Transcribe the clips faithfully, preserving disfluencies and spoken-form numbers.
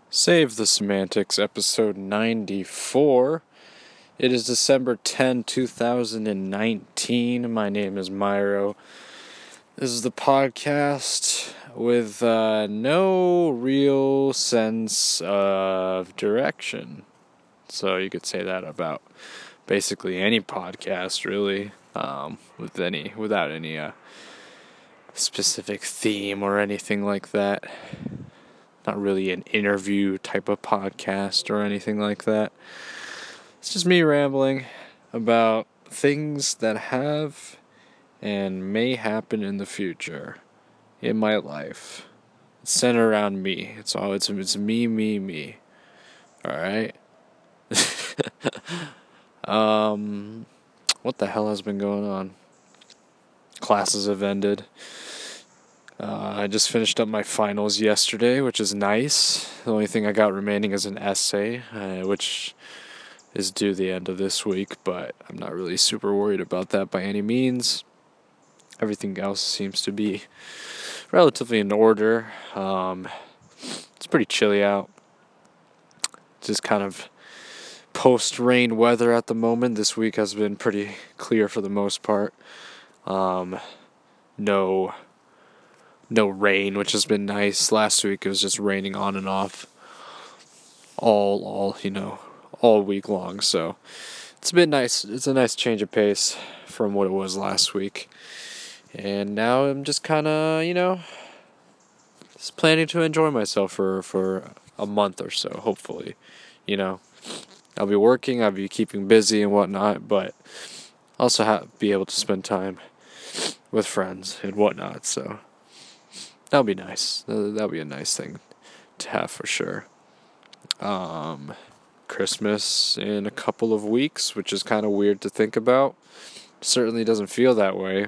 Save the Semantics, episode ninety-four. It is December tenth, twenty nineteen. My name is Myro. This is the podcast with uh, no real sense of direction. So you could say that about basically any podcast, really, um, with any without any uh, specific theme or anything like that. Not really an interview type of podcast or anything like that. It's just me rambling about things that have and may happen in the future in my life. It's centered around me. It's all it's it's me, me, me. All right. um, what the hell has been going on? Classes have ended. Uh, I just finished up my finals yesterday, which is nice. The only thing I got remaining is an essay, uh, which is due the end of this week, but I'm not really super worried about that by any means. Everything else seems to be relatively in order. Um, it's pretty chilly out. Just kind of post-rain weather at the moment. This week has been pretty clear for the most part. Um, no... No rain, which has been nice. Last week it was just raining on and off all, all, you know, all week long. So it's been nice. It's a nice change of pace from what it was last week. And now I'm just kind of, you know, just planning to enjoy myself for, for a month or so, hopefully. You know, I'll be working, I'll be keeping busy and whatnot, but also have, be able to spend time with friends and whatnot, so that'll be nice. That'll be a nice thing to have for sure. Um, Christmas in a couple of weeks, which is kind of weird to think about. Certainly doesn't feel that way.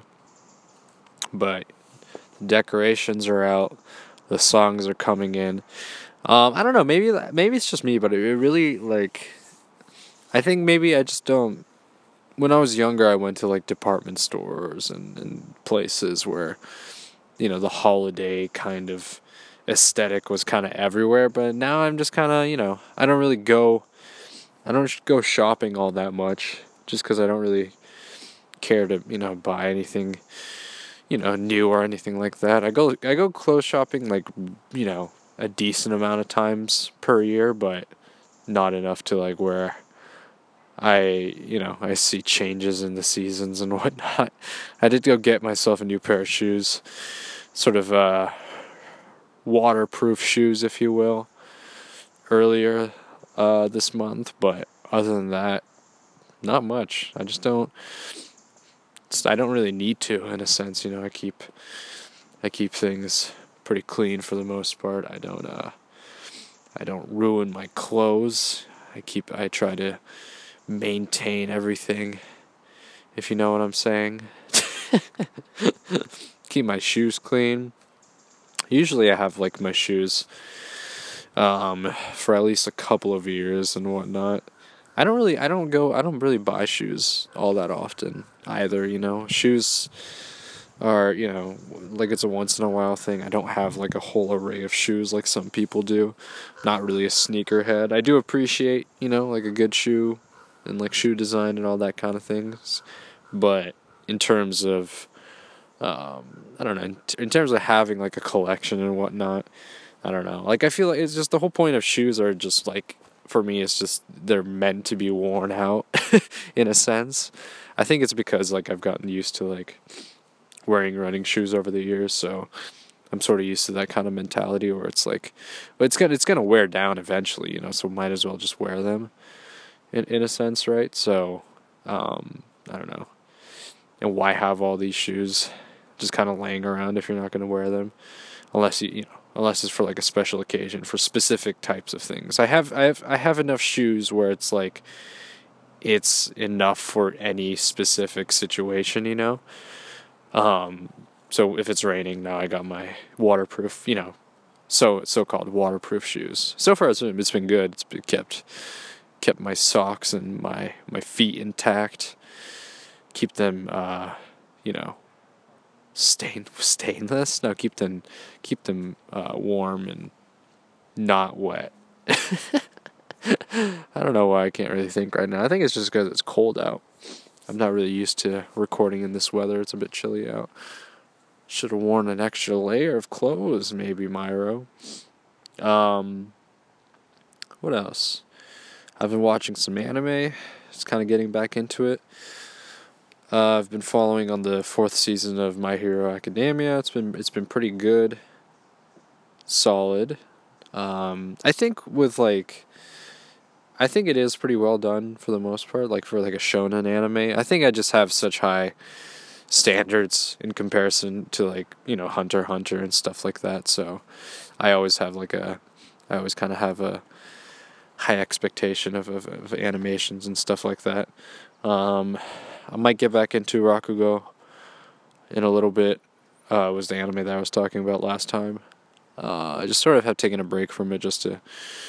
But the decorations are out. The songs are coming in. Um, I don't know. Maybe maybe it's just me, but it really like. I think maybe I just don't. When I was younger, I went to like department stores and, and places where, you know, the holiday kind of aesthetic was kind of everywhere, but now I'm just kind of, you know, I don't really go, I don't go shopping all that much, just because I don't really care to, you know, buy anything, you know, new or anything like that. I go, I go clothes shopping like, you know, a decent amount of times per year, but not enough to like where I, you know, I see changes in the seasons and whatnot. I did go get myself a new pair of shoes, sort of, uh, waterproof shoes, if you will, earlier uh, this month, but other than that, not much. I just don't. I don't really need to, in a sense. You know, I keep, I keep things pretty clean for the most part. I don't. Uh, I don't ruin my clothes. I keep. I try to maintain everything. If you know what I'm saying. Keep my shoes clean. Usually, I have like my shoes um, for at least a couple of years and whatnot. I don't really, I don't go, I don't really buy shoes all that often either, you know. Shoes are, you know, like it's a once in a while thing. I don't have like a whole array of shoes like some people do. Not really a sneakerhead. I do appreciate, you know, like a good shoe and like shoe design and all that kind of things. But in terms of, um, I don't know, in, t- in terms of having like a collection and whatnot, I don't know. Like, I feel like it's just the whole point of shoes are just like, for me, it's just they're meant to be worn out in a sense. I think it's because like I've gotten used to like wearing running shoes over the years, so I'm sort of used to that kind of mentality where it's like, well, it's gonna it's gonna wear down eventually, you know. So might as well just wear them in in a sense, right? So, um, I don't know. And why have all these shoes just kind of laying around if you're not gonna wear them, unless you you know. Unless it's for like a special occasion for specific types of things. I have I have I have enough shoes where it's like it's enough for any specific situation, you know. Um, so if it's raining, now I got my waterproof, you know, so so-called waterproof shoes. So far it's been, it's been good. It's been kept kept my socks and my my feet intact. Keep them, uh, you know, stain stainless. No, keep them keep them uh, warm and not wet I don't know why I can't really think right now. I think it's just because it's cold out. I'm not really used to recording in this weather. It's a bit chilly out. Should have worn an extra layer of clothes, maybe, Myro. Um, what else? I've been watching some anime. Just kind of getting back into it. Uh, I've been following on the fourth season of My Hero Academia. It's been it's been pretty good, solid. Um, I think with like, I think it is pretty well done for the most part. Like for like a shonen anime, I think I just have such high standards in comparison to like you know Hunter x Hunter and stuff like that. So I always have like a, I always kind of have a high expectation of, of of animations and stuff like that. Um, I might get back into Rakugo in a little bit. Uh, it was the anime that I was talking about last time. Uh, I just sort of have taken a break from it just to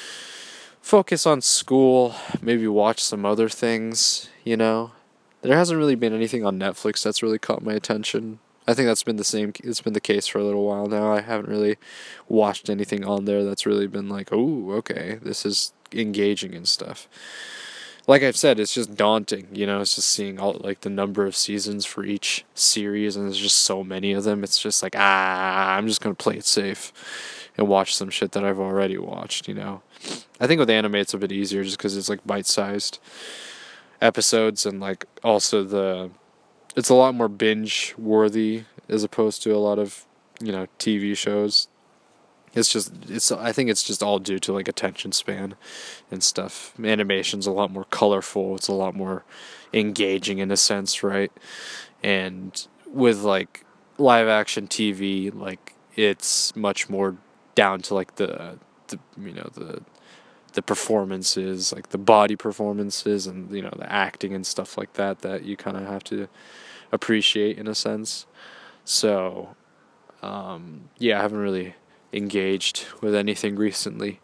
focus on school, maybe watch some other things, you know. There hasn't really been anything on Netflix that's really caught my attention. I think that's been the same it's been the case for a little while now. I haven't really watched anything on there that's really been like, "Oh, okay, this is engaging and stuff." Like I've said, it's just daunting, you know, it's just seeing all like the number of seasons for each series and there's just so many of them. It's just like, ah, I'm just going to play it safe and watch some shit that I've already watched, you know. I think with anime it's a bit easier just cuz it's like bite-sized episodes and like also the it's a lot more binge worthy as opposed to a lot of, you know, T V shows. It's just it's I think it's just all due to like attention span and stuff. Animation's a lot more colorful. It's a lot more engaging in a sense, right? And with like live action T V, like it's much more down to like the the you know the the performances, like the body performances and you know the acting and stuff like that that you kind of have to appreciate in a sense. So, um, yeah, I haven't really engaged with anything recently.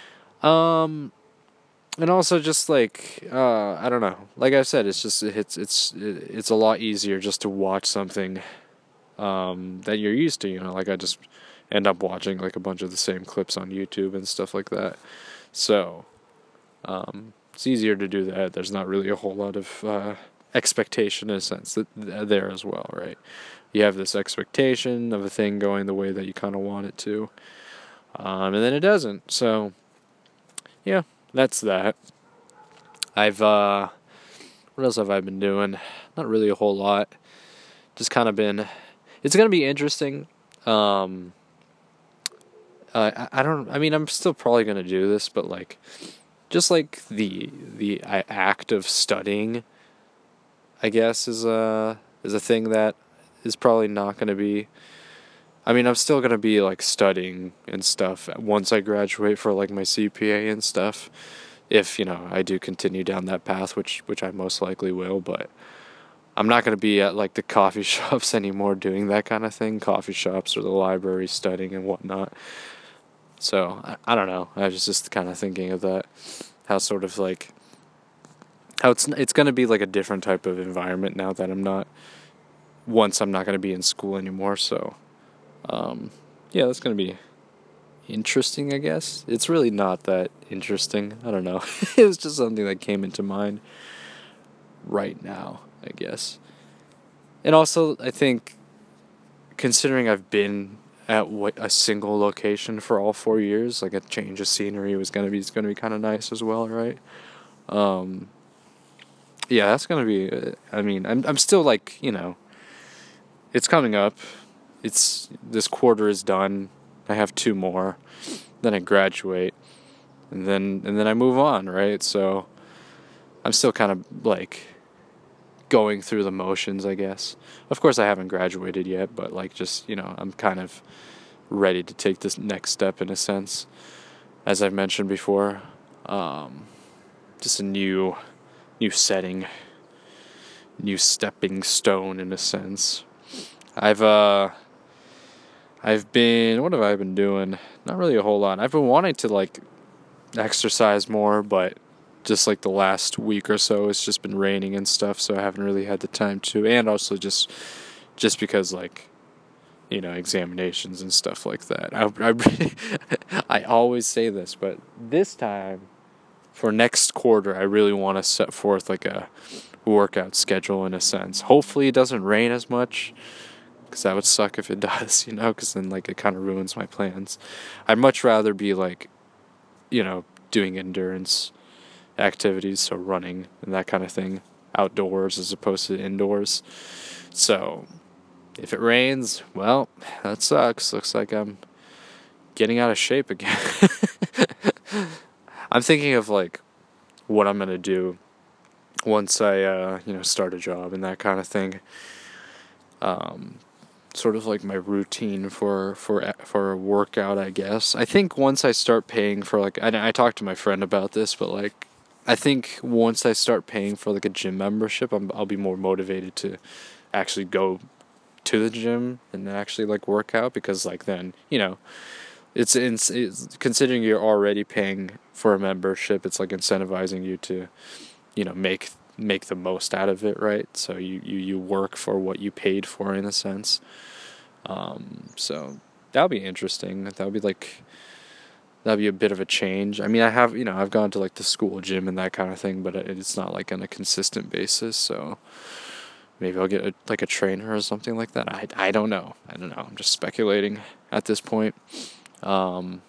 Um, and also just like uh, I don't know. Like I said, it's just it's it's it's a lot easier just to watch something um, that you're used to. You know, like I just end up watching like a bunch of the same clips on YouTube and stuff like that. So um, it's easier to do that. There's not really a whole lot of uh, expectation in a sense that there as well, right? You have this expectation of a thing going the way that you kind of want it to, um, and then it doesn't. So, yeah, that's that. I've uh, what else have I been doing? Not really a whole lot. Just kind of been. It's gonna be interesting. Um, uh, I I don't. I mean, I'm still probably gonna do this, but like, just like the the act of studying, I guess is a is a thing that is probably not gonna be. I mean, I'm still gonna be like studying and stuff once I graduate for like my C P A and stuff. If you know I do continue down that path, which which I most likely will, but I'm not gonna be at like the coffee shops anymore doing that kind of thing. Coffee shops or the library studying and whatnot. So I, I don't know. I was just kind of thinking of that, how sort of like how it's it's gonna be like a different type of environment now that I'm not. Once I'm not gonna be in school anymore, so. Um, yeah, that's gonna be interesting, I guess. It's really not that interesting. I don't know. It was just something that came into mind right now, I guess. And also, I think, considering I've been at what, a single location for all four years, like a change of scenery was gonna be, it's gonna be kind of nice as well, right? Um, yeah, that's gonna be. Uh, I mean, I'm I'm still like you know, it's coming up. It's this quarter is done. I have two more. Then I graduate, and then and then I move on, right? So I'm still kind of like going through the motions, I guess. Of course, I haven't graduated yet, but like just you know, I'm kind of ready to take this next step in a sense, as I've mentioned before. Um, just a new, new setting, new stepping stone in a sense. I've uh. I've been, what have I been doing? Not really a whole lot. I've been wanting to like exercise more, but just like the last week or so, it's just been raining and stuff, so I haven't really had the time to. And also just, just because like you know, examinations and stuff like that. I, I, I always say this, but this time, for next quarter, I really want to set forth like a workout schedule in a sense. Hopefully it doesn't rain as much, because that would suck if it does, you know, because then like it kind of ruins my plans. I'd much rather be like, you know, doing endurance activities, so running and that kind of thing, outdoors as opposed to indoors. So if it rains, well, that sucks. Looks like I'm getting out of shape again. I'm thinking of like what I'm gonna do once I uh, you know, start a job and that kind of thing. Um, sort of like my routine for for for a workout, I guess. I think once I start paying for like I I talked to my friend about this, but like I think once I start paying for like a gym membership, I'm, I'll be more motivated to actually go to the gym and actually like work out, because like then, you know, it's, it's, it's considering you're already paying for a membership, it's like incentivizing you to, you know, make make the most out of it, right? So you, you, you work for what you paid for in a sense. Um, so that'll be interesting. That'll be like that'll be a bit of a change. I mean, I have, you know, I've gone to like the school gym and that kind of thing, but it's not like on a consistent basis. So maybe I'll get a, like a trainer or something like that. I, I don't know. I don't know. I'm just speculating at this point. Um,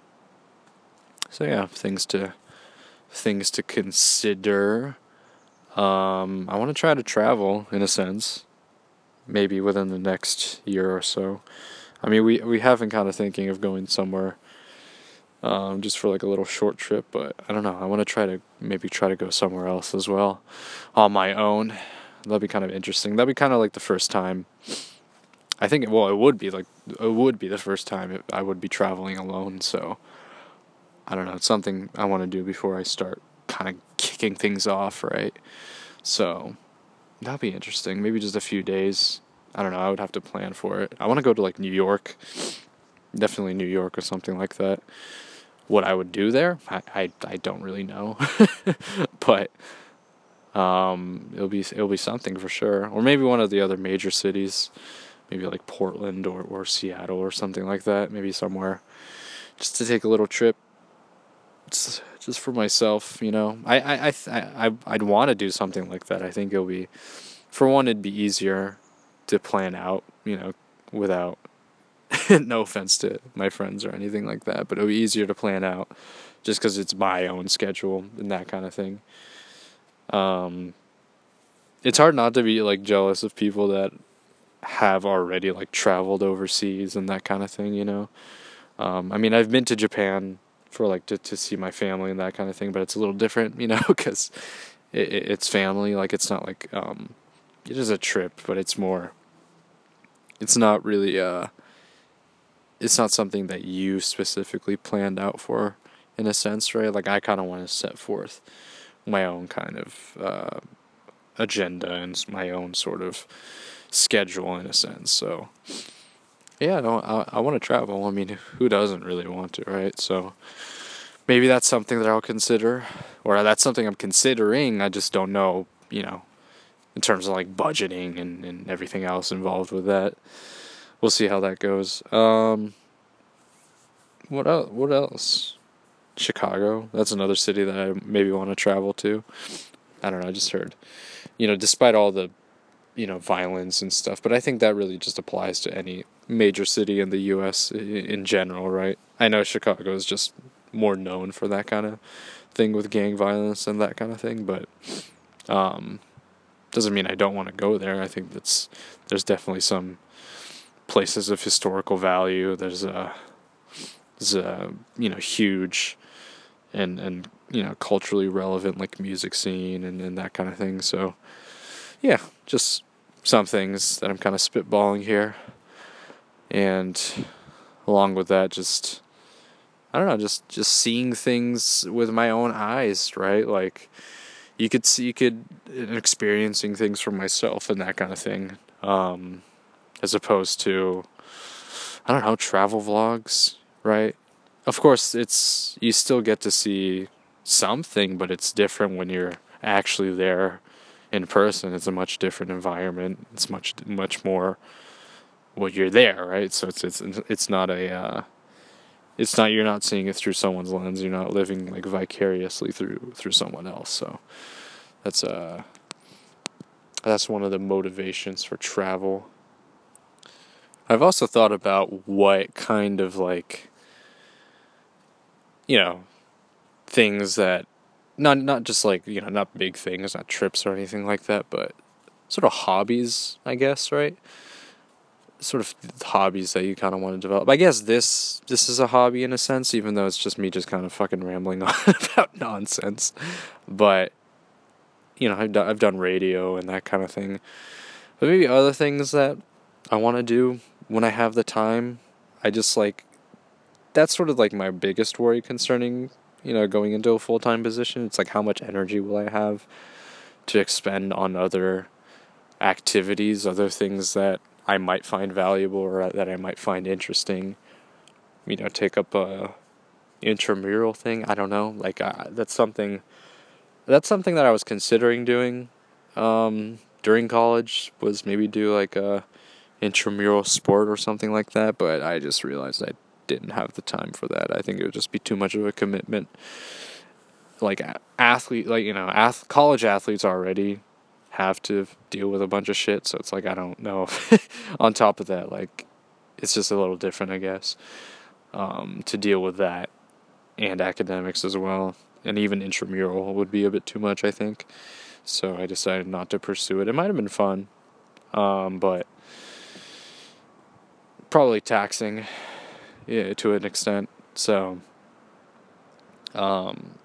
so yeah, things to things to consider. Um, I want to try to travel in a sense, maybe within the next year or so. I mean, we we have been kind of thinking of going somewhere, um, just for like a little short trip, but I don't know. I want to try to maybe try to go somewhere else as well, on my own. That'd be kind of interesting. That'd be kind of like the first time. I think, well, it would be like, it would be the first time it, I would be traveling alone, so I don't know. It's something I want to do before I start kind of kicking things off, right? So that'd be interesting. Maybe just a few days. I don't know. I would have to plan for it. I want to go to like New York. Definitely New York or something like that. What I would do there, I, I, I don't really know. But um, it'll be it'll be something for sure. Or maybe one of the other major cities. Maybe like Portland or, or Seattle or something like that. Maybe somewhere just to take a little trip. Just, just for myself, you know. I I I I I'd want to do something like that. I think it'll be, for one, it'd be easier to plan out, you know, without no offense to my friends or anything like that, but it'll be easier to plan out just because it's my own schedule and that kind of thing. Um, it's hard not to be like jealous of people that have already like traveled overseas and that kind of thing, you know. Um, I mean, I've been to Japan for like to, to see my family and that kind of thing, but it's a little different, you know, because it, it, it's family. Like it's not like um, it is a trip, but it's more. It's not really uh. It's not something that you specifically planned out for, in a sense, right? Like I kind of want to set forth my own kind of uh, agenda and my own sort of schedule, in a sense. So yeah, no, I I want to travel. I mean, who doesn't really want to, right? So maybe that's something that I'll consider, or that's something I'm considering. I just don't know, you know, in terms of like budgeting and, and everything else involved with that. We'll see how that goes. Um, what else? What else? Chicago. That's another city that I maybe want to travel to. I don't know. I just heard, you know, despite all the, you know, violence and stuff, but I think that really just applies to any major city in the U S in general, right? I know Chicago is just more known for that kind of thing with gang violence and that kind of thing, but um, doesn't mean I don't want to go there. I think that's there's definitely some places of historical value. There's a there's a you know huge and and you know culturally relevant like music scene and, and that kind of thing. So yeah, just some things that I'm kind of spitballing here, and along with that, just I don't know, just just seeing things with my own eyes, right? Like you could see, you could experiencing things for myself and that kind of thing, um, as opposed to I don't know travel vlogs, right? Of course, it's you still get to see something, but it's different when you're actually there in person. It's a much different environment. It's much much more well, you're there, right? So it's it's it's not a uh, it's not you're not seeing it through someone's lens. You're not living like vicariously through through someone else. So that's uh that's one of the motivations for travel. I've also thought about what kind of like, you know, things that not not just like, you know, not big things, not trips or anything like that, but sort of hobbies, I guess, right? Sort of hobbies that you kind of want to develop. I guess this this is a hobby in a sense, even though it's just me just kind of fucking rambling on about nonsense. But you know, I've done, I've done radio and that kind of thing. But maybe other things that I want to do when I have the time. I just like that's sort of like my biggest worry concerning, you know, going into a full-time position. It's like, how much energy will I have to expend on other activities, other things that I might find valuable or that I might find interesting. You know, take up a intramural thing. I don't know. Like uh, that's something. That's something that I was considering doing um, during college. Was maybe do like a intramural sport or something like that. But I just realized I didn't have the time for that. I think it would just be too much of a commitment. Like athlete, like you know, ath- college athletes already have to deal with a bunch of shit, so it's like I don't know if on top of that, like it's just a little different, I guess, um, to deal with that and academics as well, and even intramural would be a bit too much, I think. So I decided not to pursue it. It might have been fun, um, but probably taxing, yeah, to an extent. So um,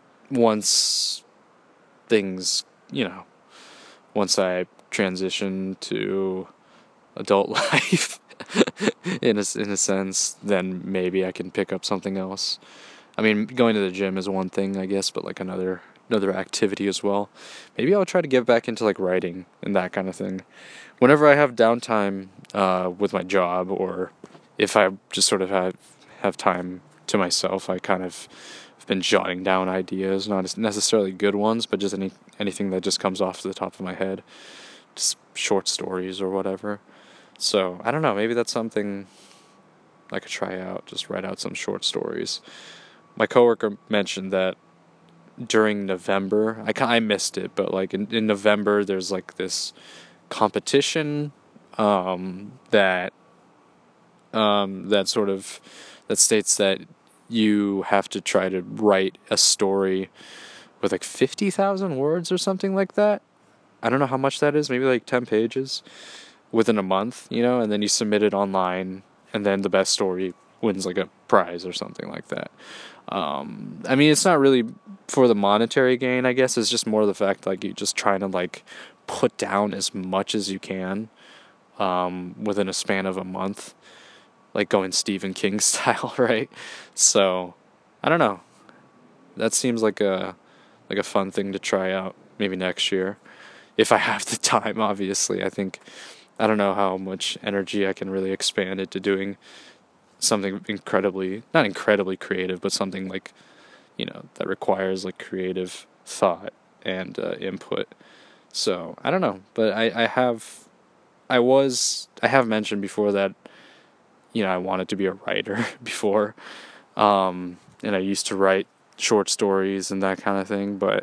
once things, you know, once I transition to adult life, in a, in a sense, then maybe I can pick up something else. I mean, going to the gym is one thing, I guess, but like another another activity as well. Maybe I'll try to get back into like writing and that kind of thing. Whenever I have downtime uh, with my job, or if I just sort of have have time to myself, I kind of have been jotting down ideas, not necessarily good ones, but just any anything that just comes off the top of my head, just short stories or whatever. So I don't know. Maybe that's something I could try out. Just write out some short stories. My coworker mentioned that during November, I I missed it, but like in, in November, there's like this competition um, that um, that sort of that states that you have to try to write a story with like fifty thousand words or something like that. I don't know how much that is. Maybe like ten pages within a month, you know, and then you submit it online, and then the best story wins like a prize or something like that. Um, I mean, it's not really for the monetary gain, I guess. It's just more the fact like you just trying to like put down as much as you can um, within a span of a month, like going Stephen King style, right? So I don't know. That seems like a like a fun thing to try out maybe next year if I have the time. Obviously, I think I don't know how much energy I can really expand into doing something incredibly, not incredibly creative, but something like, you know, that requires like creative thought and uh, input. So I don't know, but I, I have, I was, I have mentioned before that, you know, I wanted to be a writer before, um, and I used to write short stories and that kind of thing, but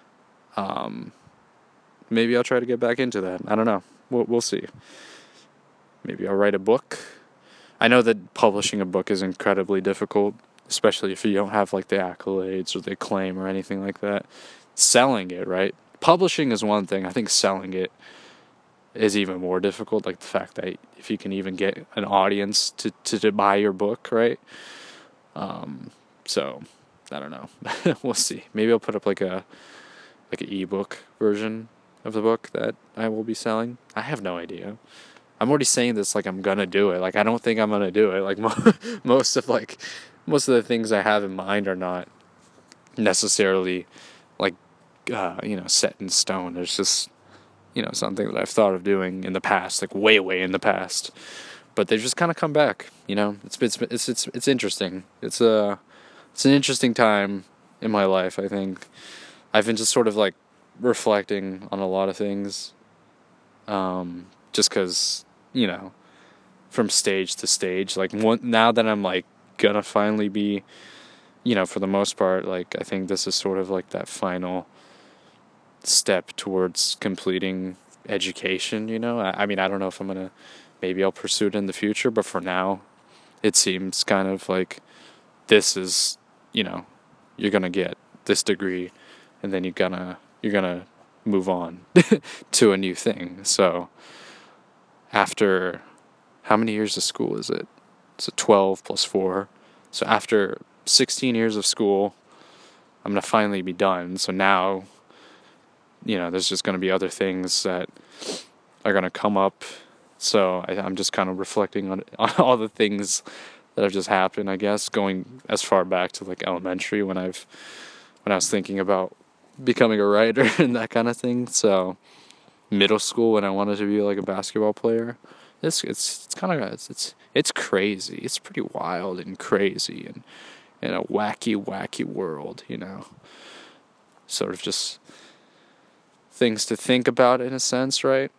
um, maybe I'll try to get back into that. I don't know. We'll, we'll see. Maybe I'll write a book. I know that publishing a book is incredibly difficult, especially if you don't have like the accolades or the acclaim or anything like that. Selling it, right? Publishing is one thing. I think selling it is even more difficult. Like the fact that if you can even get an audience to, to, to buy your book, right? Um, so I don't know. We'll see. Maybe I'll put up like a like an ebook version of the book that I will be selling. I have no idea. I'm already saying this like I'm gonna do it. Like I don't think I'm gonna do it. Like mo- most of like most of the things I have in mind are not necessarily like uh, you know set in stone. There's just you know something that I've thought of doing in the past, like way way in the past. But they just kind of come back. You know, it's it's it's it's it's interesting. It's a it's an interesting time in my life. I think I've been just sort of like reflecting on a lot of things. Um, just because you know. from stage to stage. Like one, now that I'm like gonna finally be, you know, for the most part, like I think this is sort of like that final step towards completing education, you know. I, I mean, I don't know if I'm gonna, maybe I'll pursue it in the future, but for now, it seems kind of like this is, you know, you're gonna get this degree, and then you're gonna you're gonna move on to a new thing. So after, how many years of school is it? So twelve plus four. So after sixteen years of school, I'm gonna finally be done. So now, you know, there's just gonna be other things that are gonna come up. So I, I'm just kind of reflecting on, on all the things that have just happened, I guess, going as far back to like elementary when I've when I was thinking about becoming a writer and that kind of thing. So middle school when I wanted to be like a basketball player. It's it's it's kind of it's, it's it's crazy. It's pretty wild and crazy and in a wacky wacky world, you know. Sort of just things to think about in a sense, right?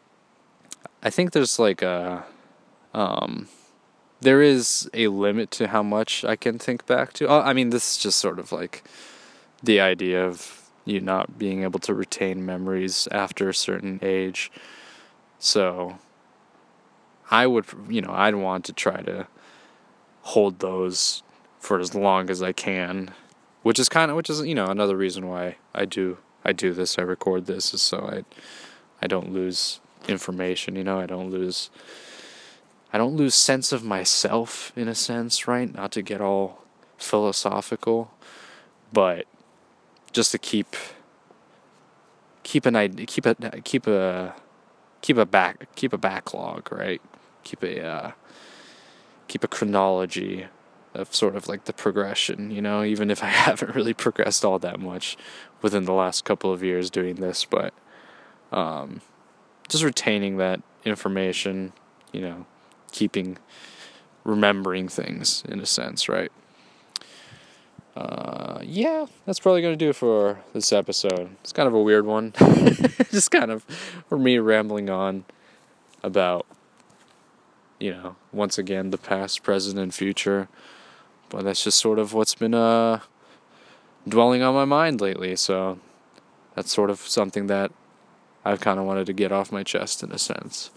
I think there's like a um there is a limit to how much I can think back to. I mean, this is just sort of like the idea of you not being able to retain memories after a certain age. So I would, you know, I'd want to try to hold those for as long as I can, which is kind of, which is, you know, another reason why I do, I do this, I record this, is so I, I don't lose information, you know, I don't lose, I don't lose sense of myself in a sense, right? Not to get all philosophical, but just to keep, keep an idea, keep a, keep a, keep a back, keep a backlog, right? Keep a, uh, keep a chronology of sort of like the progression, you know, even if I haven't really progressed all that much within the last couple of years doing this, but, um, just retaining that information, you know, keeping, remembering things in a sense, right? Uh, yeah, that's probably going to do it for this episode. It's kind of a weird one. Just kind of for me rambling on about, you know, once again, the past, present, and future. But that's just sort of what's been uh, dwelling on my mind lately. So that's sort of something that I've kind of wanted to get off my chest in a sense.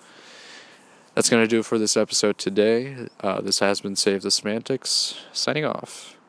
That's going to do it for this episode today. Uh, this has been Save the Semantics, signing off.